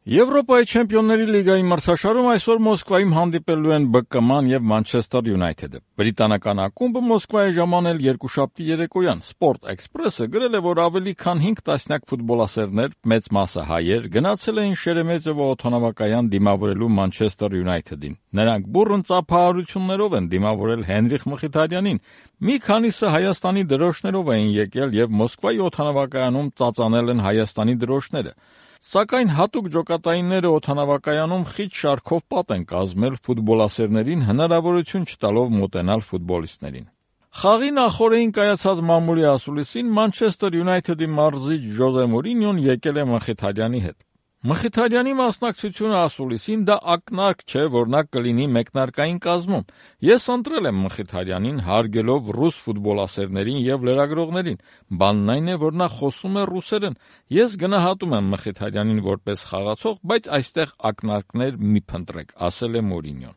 Եվրոպայի չեմպիոնների լիգայի մրցաշարում այսօր Մոսկվայում հանդիպելու են ԲԿՄ-ն եւ Մանչեսթեր Յունայթեդը։ Բրիտանական ակումբը Մոսկվայի ժամանել երկուշաբթի երեկոյան։ Sport Express-ը գրել է, որ ավելի քան 5 տասնյակ ֆուտբոլասերներ, մեծ մասը հայեր, գնացել էին Շերեմեթևո օդանավակայան դիմավորելու Մանչեսթեր Յունայթեդին։ Նրանք բուռն ծափահարություններով են դիմավորել Հենրիխ Մխիթարյանին։ Մի քանիսը Հայաստանի դրոշներով էին եկել եւ Մոսկվայի օդանավակայանում ծածանել են Հայաստանի դրոշները։ Սակայն հատուկ ջոկատայինները օդանավակայանում խիտ շարքով պատ են կազմել ֆուտբոլասերներին հնարավորություն չտալով մոտենալ ֆուտբոլիստներին։ Խաղի նախօրեին կայացած մամուլի ասուլիսին Մանչեսթեր Յունայթեդի մարզիչ Ժոզե Մորինյոն եկել է Մխիթարյանի հետ։ Մխիթարյանի մասնակցությունը ասուլիսին դա ակնարկ չէ, որ նա կլինի մեկնարկային կազմում։ Ես ընտրել եմ Մխիթարյանին հարգելով ռուս ֆուտբոլասերներին եւ լրագրողներին։ Բանն այն է, որ նա խոսում է ռուսերեն։ Ես գնահատում եմ Մխիթարյանին որպես խաղացող, բայց այստեղ ակնարկներ մի փնտրեք, ասել է Մորինյոն։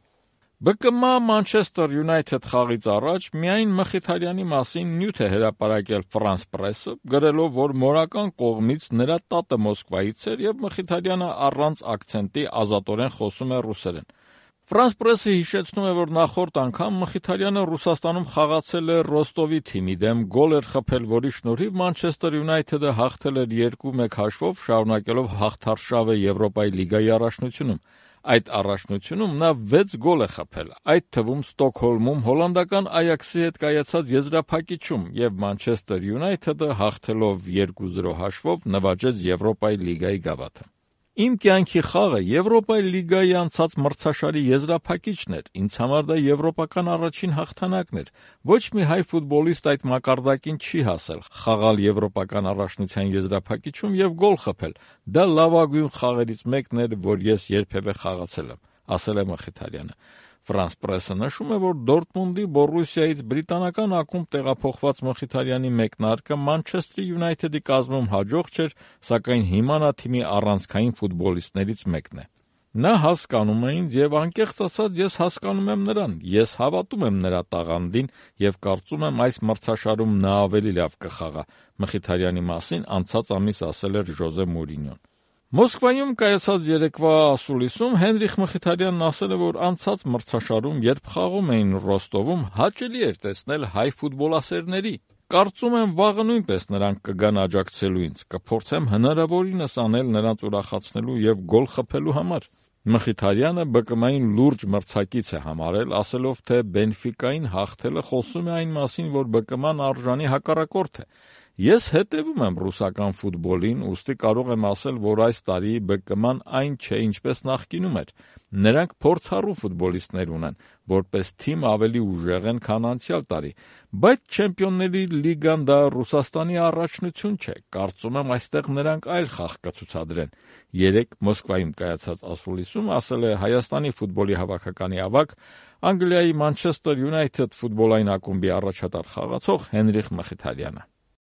ԲԿՄ Մանչեսթեր Յունայթեդ խաղից առաջ միայն Մխիթարյանի մասին նյութ է հրապարակել France Press-ը, գրելով, որ մորական կողմից նրա տատը Մոսկվայից էր եւ Մխիթարյանը առանց ակցենտի ազատորեն խոսում է ռուսերեն։ France Press-ը հիշեցնում է, որ նախորդ անգամ Մխիթարյանը Ռուսաստանում խաղացել է Ռոստովի թիմի դեմ, գոլ էր խփել, որի շնորհիվ Մանչեսթեր Յունայթեդը հաղթել էր 2-1 հաշվով, շարունակելով հաղթարշավը Եվրոպայի լիգայի առաջնությունում։ Այդ առաջնությունում նա 6 գոլ է խփել, այդ թվում Ստոկհոլմում հոլանդական Այաքսի հետ կայացած եզրափակիչում եւ Մանչեսթեր Յունայթեդը հաղթելով 2-0 հաշվով նվաճեց Եվրոպայի լիգայի գավաթը։ Իմ կյանքի խաղը Եվրոպայի լիգայի անցած մրցաշարի եզրափակիչն էր, ինձ համար դա եվրոպական առաջին հաղթանակն էր։ Ոչ մի հայ ֆուտբոլիստ այդ մակարդակին չի հասել, խաղալ եվրոպական առաջնության եզրափակիչում եւ գոլ խփել։ Դա լավագույն խաղերից մեկն էր, որ ես երբևէ խաղացել եմ, ասել է Մխիթարյանը։ France Press-ը նշում է, որ Դորտմունդի Բորուսիայից բրիտանական ակումբ տեղափոխված Մխիթարյանի մեկնարկը Մանչեսթեր Յունայթեդի կազմում հաջող չէր, սակայն հիմա նա թիմի առանցքային ֆուտբոլիստներից մեկն է։ Նա հասկանում է ինձ եւ անկեղծ ասած ես հասկանում եմ նրան, ես հավատում եմ նրա տաղանդին եւ կարծում եմ այս մրցաշարում նա ավելի լավ կխաղա, Մխիթարյանի մասին անցած ամիս ասել էր Ժոզե Մորինյոն։ Մոսկվայում կայացած երեկվա ասուլիսում Հենրիխ Մխիթարյանն ասել է, որ անցած մրցաշարում, երբ խաղում էին Ռոստովում, հաճելի էր տեսնել հայ ֆուտբոլասերների։ Կարծում եմ վաղը նույնպես նրանք կգան աջակցելու ինձ, կփորձեմ հնարավորինս անել նրանց ուրախացնելու եւ գոլ խփելու համար։ Մխիթարյանը ԲԿՄ-ին լուրջ մրցակից է համարել, ասելով, թե Բենֆիկային հաղթելը խոսում է այն մասին, որ ԲԿՄ-ն արժանի հակառակորդ է։ Ես հետևում եմ ռուսական ֆուտբոլին, ուստի կարող եմ ասել, որ այս տարի ԲԿՄ-ն այն չէ, ինչպես նախկինում էր։ Նրանք փորձառու ֆուտբոլիստներ ունեն, որպես թիմ ավելի ուժեղ են, քան անցյալ տարի, բայց Չեմպիոնների լիգան դա Ռուսաստանի առաջնություն չէ։ Կարծում եմ այստեղ նրանք այլ խաղ կցուցադրեն։ Երեկ Մոսկվայում կայացած ասուլիսում ասել է Հայաստանի ֆուտբոլի հավաքականի ավագ, Անգլիայի Մանչեսթեր Յունայթեդ ֆուտբոլային ակումբի առաջատար խաղացող Հենրիխ Մխիթարյանը։